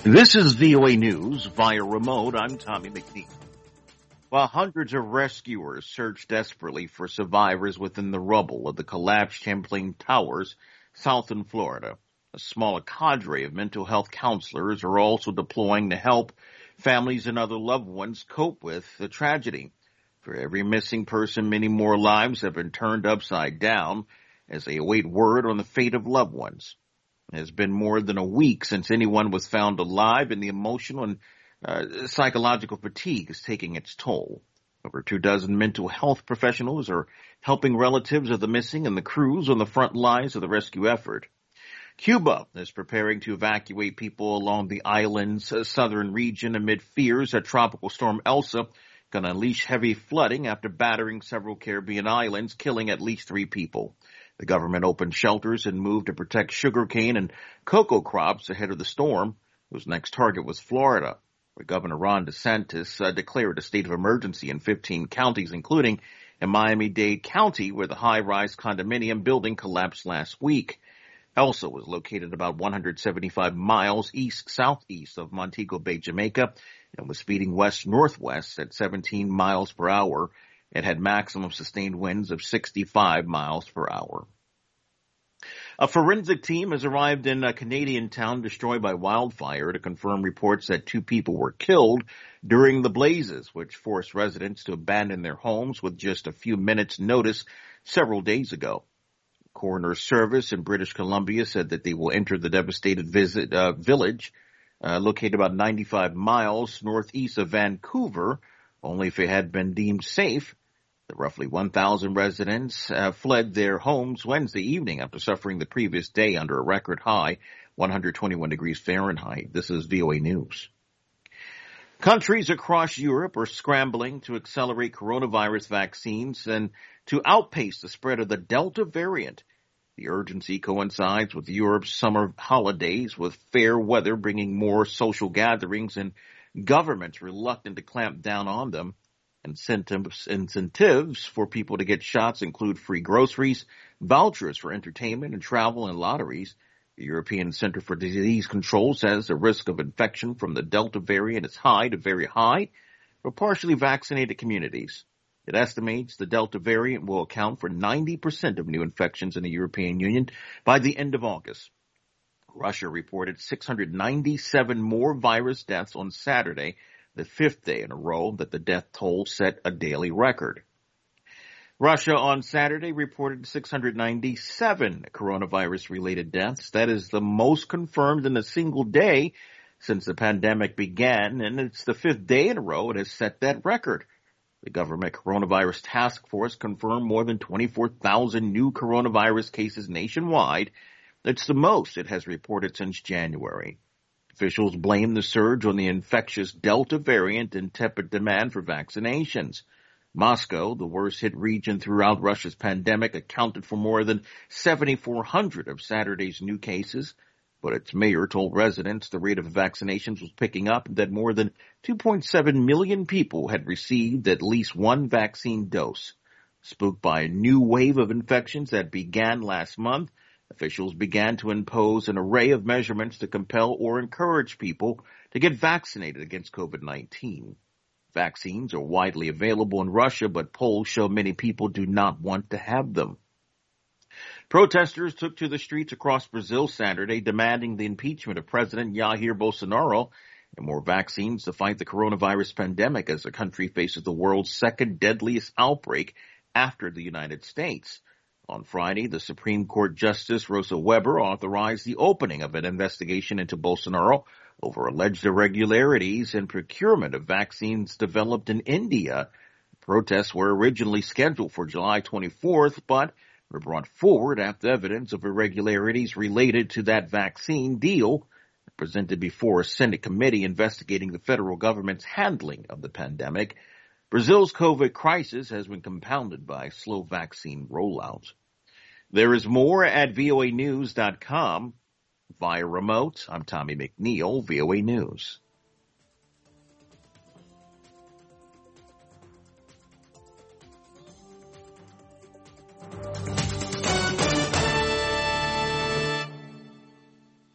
This is VOA News via remote. I'm Tommy McNeil. While hundreds of rescuers search desperately for survivors within the rubble of the collapsed Champlain Towers south in Florida, a smaller cadre of mental health counselors are also deploying to help families and other loved ones cope with the tragedy. For every missing person, many more lives have been turned upside down as they await word on the fate of loved ones. It has been more than a week since anyone was found alive, and the emotional and psychological fatigue is taking its toll. Over 24 mental health professionals are helping relatives of the missing and the crews on the front lines of the rescue effort. Cuba is preparing to evacuate people along the island's southern region amid fears that Tropical Storm Elsa can unleash heavy flooding after battering several Caribbean islands, killing at least 3 people. The government opened shelters and moved to protect sugarcane and cocoa crops ahead of the storm, whose next target was Florida, where Governor Ron DeSantis declared a state of emergency in 15 counties, including in Miami-Dade County, where the high-rise condominium building collapsed last week. Elsa was located about 175 miles east-southeast of Montego Bay, Jamaica, and was speeding west-northwest at 17 miles per hour. It had maximum sustained winds of 65 miles per hour. A forensic team has arrived in a Canadian town destroyed by wildfire to confirm reports that 2 people were killed during the blazes, which forced residents to abandon their homes with just a few minutes' notice several days ago. Coroner's Service in British Columbia said that they will enter the devastated village, located about 95 miles northeast of Vancouver, only if it had been deemed safe. The roughly 1,000 residents fled their homes Wednesday evening after suffering the previous day under a record high, 121 degrees Fahrenheit. This is VOA News. Countries across Europe are scrambling to accelerate coronavirus vaccines and to outpace the spread of the Delta variant. The urgency coincides with Europe's summer holidays, with fair weather bringing more social gatherings and governments reluctant to clamp down on them. Incentives for people to get shots include free groceries, vouchers for entertainment and travel, and lotteries. The European Center for Disease Control says the risk of infection from the Delta variant is high to very high for partially vaccinated communities. It estimates the Delta variant will account for 90% of new infections in the European Union by the end of August. Russia reported 697 more virus deaths on Saturday, the 5th day in a row that the death toll set a daily record. Russia on Saturday reported 697 coronavirus-related deaths. That is the most confirmed in a single day since the pandemic began, and it's the 5th day in a row it has set that record. The government coronavirus task force confirmed more than 24,000 new coronavirus cases nationwide. That's the most it has reported since January. Officials blame the surge on the infectious Delta variant and tepid demand for vaccinations. Moscow, the worst-hit region throughout Russia's pandemic, accounted for more than 7,400 of Saturday's new cases, but its mayor told residents the rate of vaccinations was picking up and that more than 2.7 million people had received at least one vaccine dose. Spooked by a new wave of infections that began last month, officials began to impose an array of measurements to compel or encourage people to get vaccinated against COVID-19. Vaccines are widely available in Russia, but polls show many people do not want to have them. Protesters took to the streets across Brazil Saturday, demanding the impeachment of President Jair Bolsonaro and more vaccines to fight the coronavirus pandemic as the country faces the world's second deadliest outbreak after the United States. On Friday, the Supreme Court Justice Rosa Weber authorized the opening of an investigation into Bolsonaro over alleged irregularities in procurement of vaccines developed in India. Protests were originally scheduled for July 24th, but were brought forward after evidence of irregularities related to that vaccine deal presented before a Senate committee investigating the federal government's handling of the pandemic. Brazil's COVID crisis has been compounded by slow vaccine rollout. There is more at voanews.com. Via remote, I'm Tommy McNeil, VOA News.